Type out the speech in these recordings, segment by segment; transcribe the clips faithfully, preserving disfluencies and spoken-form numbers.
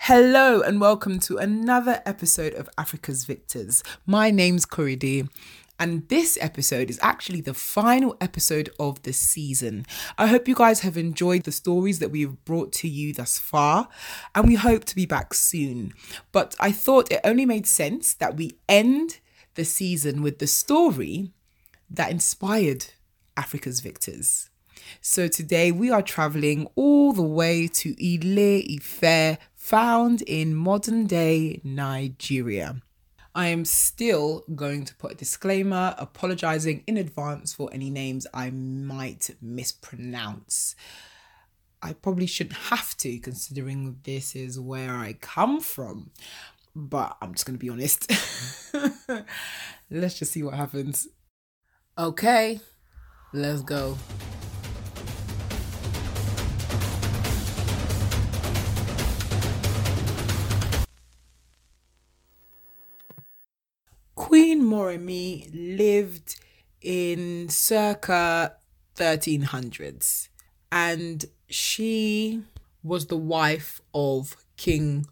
Hello and welcome to another episode of Africa's Victors. My name's Corridee, and this episode is actually the final episode of the season. I hope you guys have enjoyed the stories that we've brought to you thus far, and we hope to be back soon. But I thought it only made sense that we end the season with the story that inspired Africa's Victors. So today we are traveling all the way to Ile Ife, found in modern day Nigeria. I am still going to put a disclaimer, apologizing in advance for any names I might mispronounce. I probably shouldn't have to, considering this is where I come from, but I'm just going to be honest. Let's just see what happens. Okay, let's go. Queen Moremi lived in circa thirteen hundreds, and she was the wife of King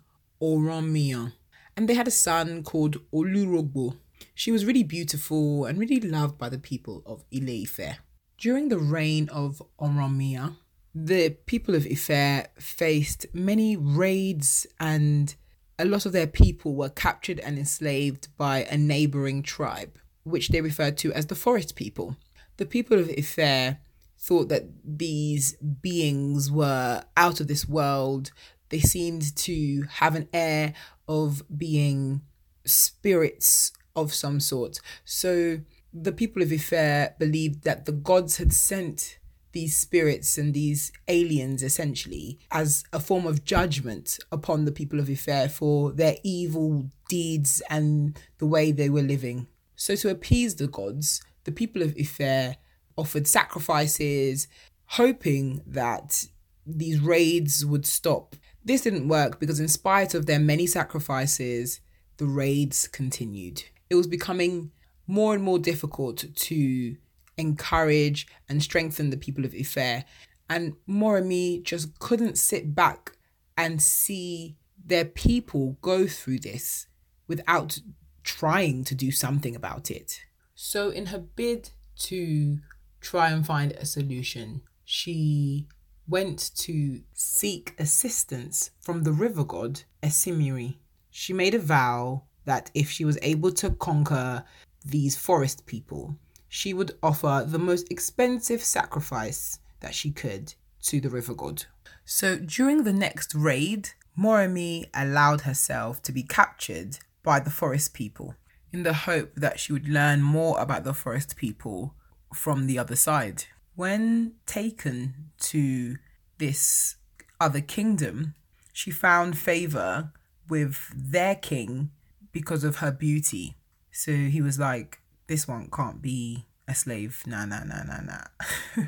Oromia, and they had a son called Olurogbo. She was really beautiful and really loved by the people of Ile Ife. During the reign of Oromia, the people of Ife faced many raids, and a lot of their people were captured and enslaved by a neighbouring tribe, which they referred to as the Forest People. The people of Ife thought that these beings were out of this world. They seemed to have an air of being spirits of some sort. So the people of Ife believed that the gods had sent these spirits and these aliens essentially as a form of judgment upon the people of Ife for their evil deeds and the way they were living. So to appease the gods, the people of Ife offered sacrifices, hoping that these raids would stop. This didn't work because in spite of their many sacrifices, the raids continued. It was becoming more and more difficult to encourage and strengthen the people of Ife. And Moremi just couldn't sit back and see their people go through this without trying to do something about it. So in her bid to try and find a solution, she went to seek assistance from the river god Esimiri. She made a vow that if she was able to conquer these forest people, she would offer the most expensive sacrifice that she could to the river god. So during the next raid, Moremi allowed herself to be captured by the forest people in the hope that she would learn more about the forest people from the other side. When taken to this other kingdom, she found favour with their king because of her beauty. So he was like, this one can't be a slave. Nah, nah, nah, nah, nah.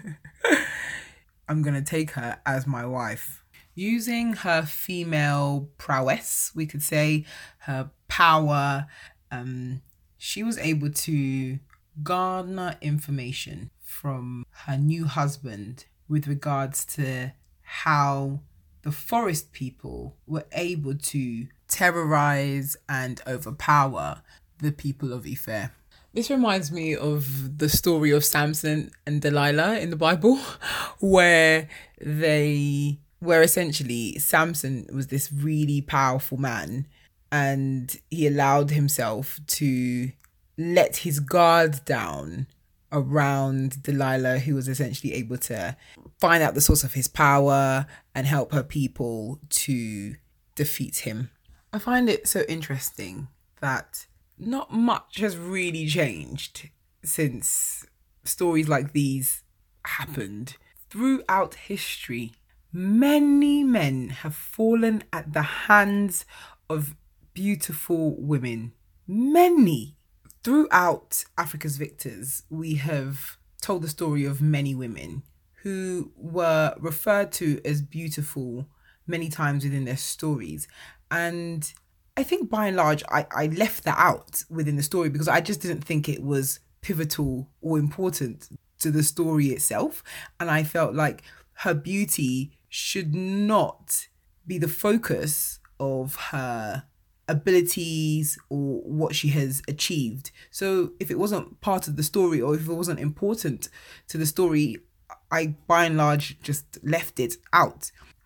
I'm going to take her as my wife. Using her female prowess, we could say, her power, um, she was able to garner information from her new husband with regards to how the forest people were able to terrorize and overpower the people of Ife. This reminds me of the story of Samson and Delilah in the Bible, where they, where essentially Samson was this really powerful man, and he allowed himself to let his guard down around Delilah, who was essentially able to find out the source of his power and help her people to defeat him. I find it so interesting that not much has really changed since stories like these happened. Throughout history, many men have fallen at the hands of beautiful women. Many. Throughout Africa's Victors, we have told the story of many women who were referred to as beautiful many times within their stories. And I think by and large, I, I left that out within the story because I just didn't think it was pivotal or important to the story itself. And I felt like her beauty should not be the focus of her abilities or what she has achieved. So if it wasn't part of the story, or if it wasn't important to the story, I by and large just left it out.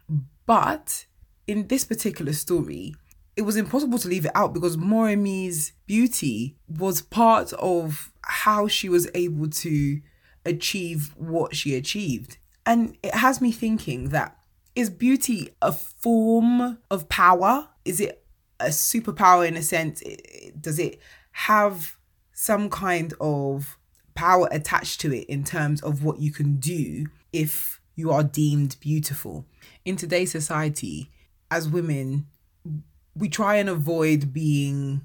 But in this particular story, it was impossible to leave it out because Morèmi's beauty was part of how she was able to achieve what she achieved. And it has me thinking that, is beauty a form of power? Is it a superpower in a sense? Does it have some kind of power attached to it in terms of what you can do if you are deemed beautiful? In today's society, as women, we try and avoid being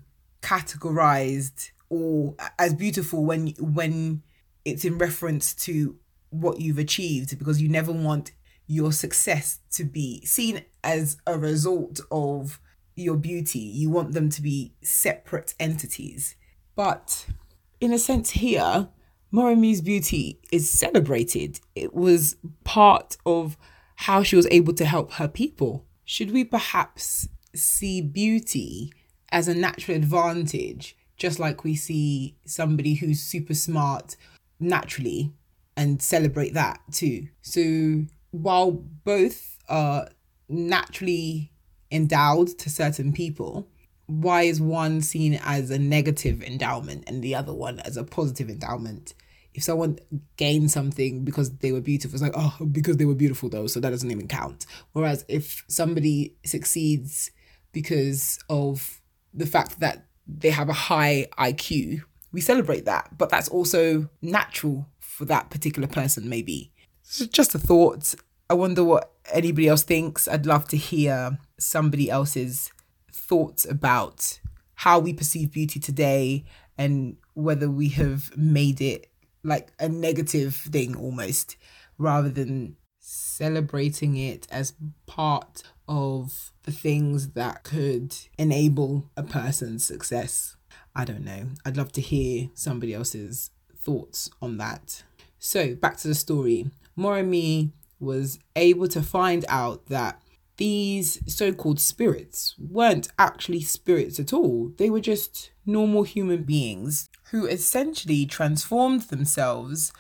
categorized or as beautiful when when it's in reference to what you've achieved, because you never want your success to be seen as a result of your beauty. You want them to be separate entities. But in a sense here, Morèmi's beauty is celebrated. It was part of how she was able to help her people. Should we perhaps see beauty as a natural advantage, just like we see somebody who's super smart naturally, and celebrate that too? So while both are naturally endowed to certain people, why is one seen as a negative endowment and the other one as a positive endowment? If someone gained something because they were beautiful, it's like, oh, because they were beautiful though, so that doesn't even count. Whereas if somebody succeeds because of the fact that they have a high I Q, we celebrate that. But that's also natural for that particular person, maybe. So just a thought. I wonder what anybody else thinks. I'd love to hear somebody else's thoughts about how we perceive beauty today and whether we have made it like a negative thing almost, rather than celebrating it as part of the things that could enable a person's success. I don't know. I'd love to hear somebody else's thoughts on that. So back to the story. Morèmi was able to find out that these so-called spirits weren't actually spirits at all. They were just normal human beings who essentially transformed themselves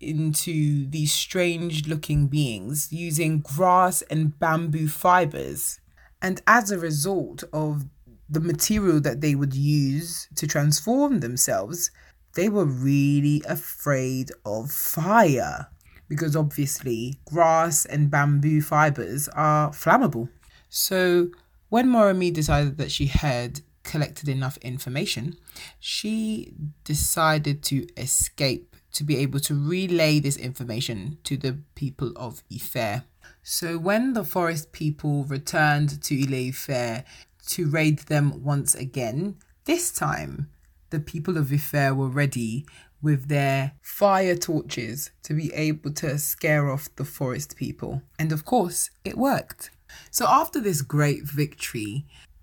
into these strange looking beings using grass and bamboo fibers. And as a result of the material that they would use to transform themselves, they were really afraid of fire, because obviously grass and bamboo fibers are flammable. So when Morèmi decided that she had collected enough information, she decided to escape to be able to relay this information to the people of Ife. So when the forest people returned to Ile-Ife to raid them once again, this time the people of Ife were ready with their fire torches to be able to scare off the forest people. And of course, it worked. So after this great victory,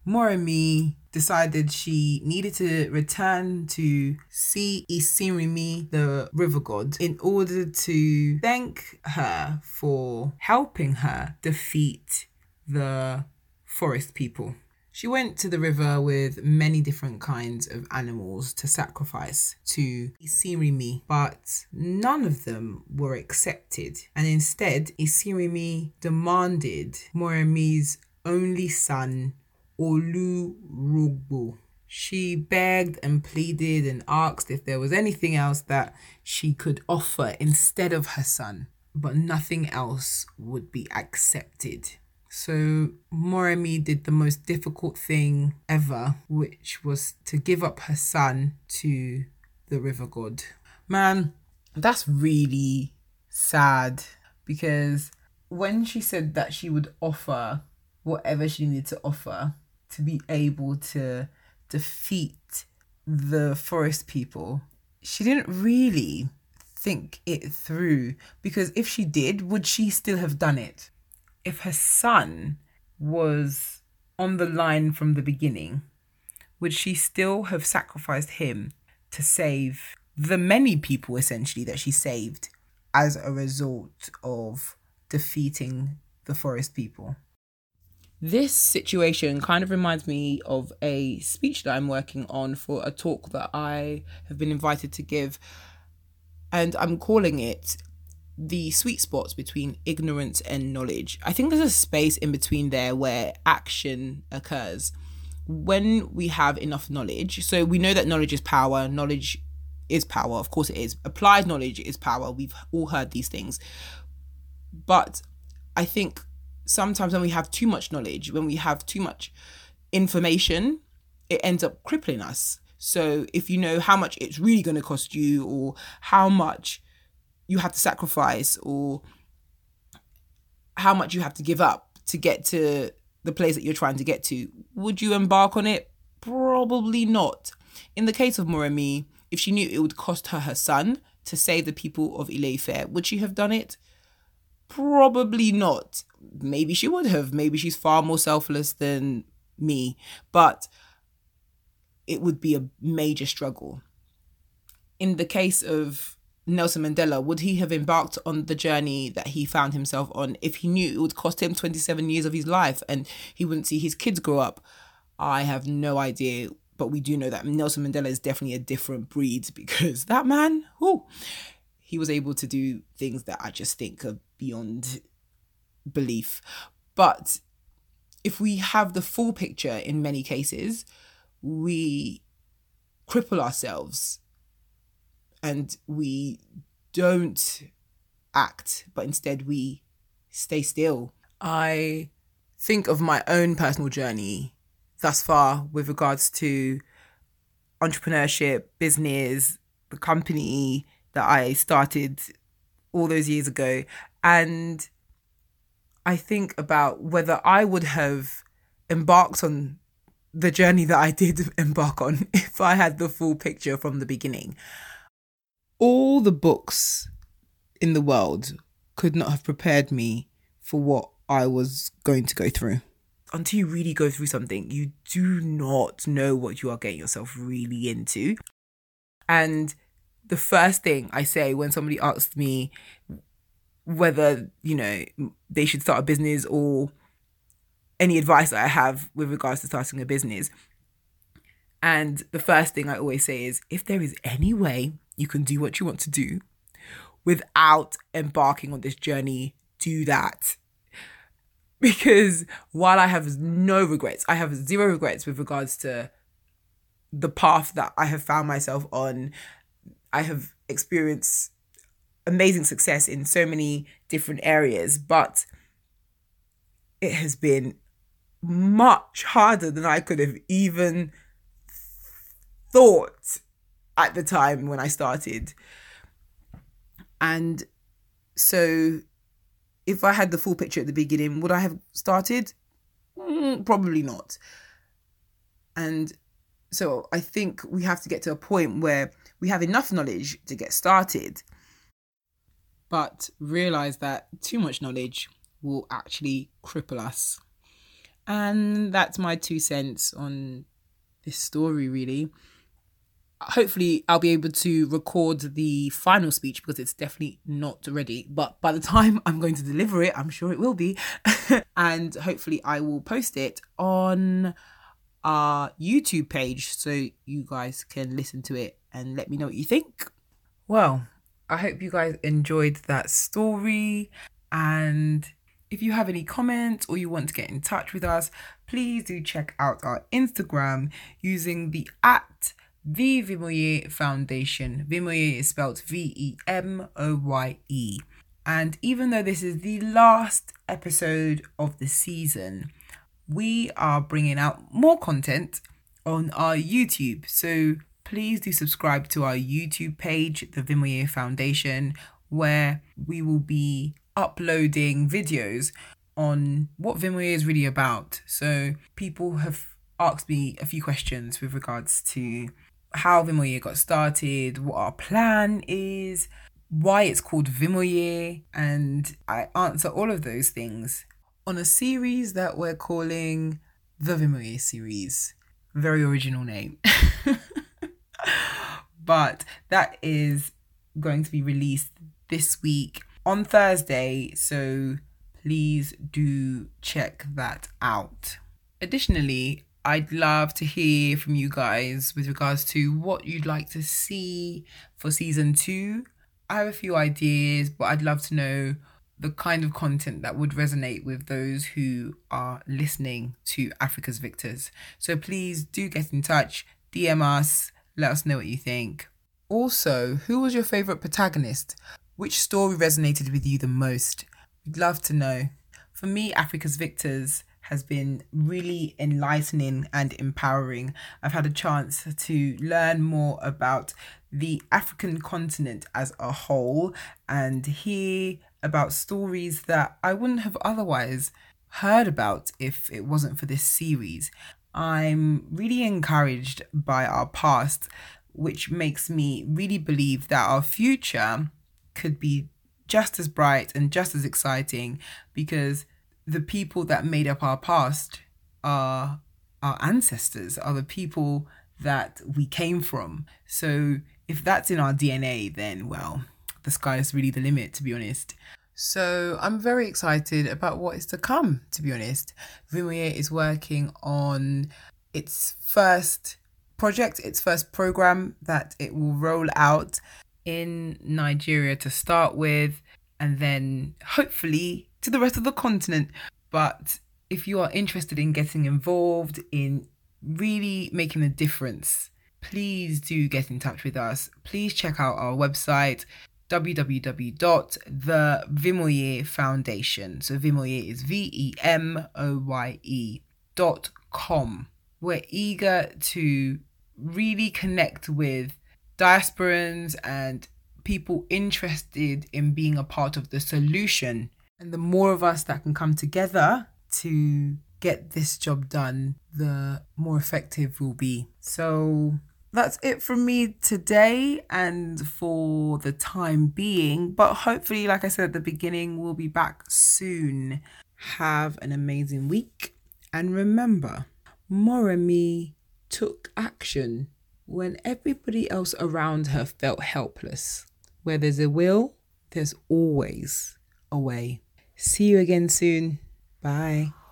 Morèmi decided she needed to return to see Isirimi, the river god, in order to thank her for helping her defeat the forest people. She went to the river with many different kinds of animals to sacrifice to Isirimi, but none of them were accepted. And instead, Isirimi demanded Morèmi's only son, Olurogbo. She begged and pleaded and asked if there was anything else that she could offer instead of her son, but nothing else would be accepted. So Morèmi did the most difficult thing ever, which was to give up her son to the river god. Man, that's really sad, because when she said that she would offer whatever she needed to offer to be able to defeat the forest people, she didn't really think it through, because if she did, would she still have done it? If her son was on the line from the beginning, would she still have sacrificed him to save the many people essentially that she saved as a result of defeating the forest people? This situation kind of reminds me of a speech that I'm working on for a talk that I have been invited to give. And I'm calling it the sweet spots between ignorance and knowledge. I think there's a space in between there where action occurs. When we have enough knowledge, so we know that knowledge is power, knowledge is power, of course it is. Applied knowledge is power. We've all heard these things. But I think sometimes when we have too much knowledge, when we have too much information, it ends up crippling us. So if you know how much it's really going to cost you, or how much you have to sacrifice, or how much you have to give up to get to the place that you're trying to get to, would you embark on it? Probably not. In the case of Moremi, if she knew it would cost her her son to save the people of Ile-Ife, would she have done it? Probably not. Maybe she would have. Maybe she's far more selfless than me. But it would be a major struggle. In the case of Nelson Mandela, would he have embarked on the journey that he found himself on if he knew it would cost him twenty-seven years of his life and he wouldn't see his kids grow up? I have no idea. But we do know that Nelson Mandela is definitely a different breed, because that man, whoo, he was able to do things that I just think are beyond belief. But if we have the full picture, in many cases, we cripple ourselves and we don't act, but instead we stay still. I think of my own personal journey thus far with regards to entrepreneurship, business, the company that I started all those years ago. And I think about whether I would have embarked on the journey that I did embark on if I had the full picture from the beginning. All the books in the world could not have prepared me for what I was going to go through. Until you really go through something, you do not know what you are getting yourself really into. And the first thing I say when somebody asks me whether, you know, they should start a business or any advice that I have with regards to starting a business, and the first thing I always say is, if there is any way you can do what you want to do without embarking on this journey, do that. Because while I have no regrets, I have zero regrets with regards to the path that I have found myself on. I have experienced amazing success in so many different areas, but it has been much harder than I could have even thought at the time when I started. And so if I had the full picture at the beginning, would I have started? Mm, probably not. And so I think we have to get to a point where we have enough knowledge to get started, but realize that too much knowledge will actually cripple us. And that's my two cents on this story, really. Hopefully I'll be able to record the final speech, because it's definitely not ready. But by the time I'm going to deliver it, I'm sure it will be. And hopefully I will post it on our YouTube page so you guys can listen to it and let me know what you think. Well, I hope you guys enjoyed that story. And if you have any comments or you want to get in touch with us, please do check out our Instagram using the at The Vimoye Foundation. Vimoye is spelled V E M O Y E. And even though this is the last episode of the season, we are bringing out more content on our YouTube. So please do subscribe to our YouTube page, The Vimoye Foundation, where we will be uploading videos on what Vimoye is really about. So people have asked me a few questions with regards to how Vimoye got started, what our plan is, why it's called Vimoye, and I answer all of those things on a series that we're calling the Vimoye series. Very original name. But that is going to be released this week on Thursday, so please do check that out. Additionally, I'd love to hear from you guys with regards to what you'd like to see for season two. I have a few ideas, but I'd love to know the kind of content that would resonate with those who are listening to Africa's Victors. So please do get in touch, D M us, let us know what you think. Also, who was your favourite protagonist? Which story resonated with you the most? We'd love to know. For me, Africa's Victors has been really enlightening and empowering. I've had a chance to learn more about the African continent as a whole and hear about stories that I wouldn't have otherwise heard about if it wasn't for this series. I'm really encouraged by our past, which makes me really believe that our future could be just as bright and just as exciting, because the people that made up our past are our ancestors, are the people that we came from. So if that's in our D N A, then, well, the sky is really the limit, to be honest. So I'm very excited about what is to come, to be honest. Vimoye is working on its first project, its first program that it will roll out in Nigeria to start with, and then hopefully to the rest of the continent. But if you are interested in getting involved in really making a difference, please do get in touch with us. Please check out our website, w w w dot the vimoye foundation. So Vimoye is V E M O Y E dot com. We're eager to really connect with diasporans and people interested in being a part of the solution. And the more of us that can come together to get this job done, the more effective we'll be. So that's it from me today and for the time being. But hopefully, like I said at the beginning, we'll be back soon. Have an amazing week. And remember, Moremi took action when everybody else around her felt helpless. Where there's a will, there's always a way. See you again soon. Bye.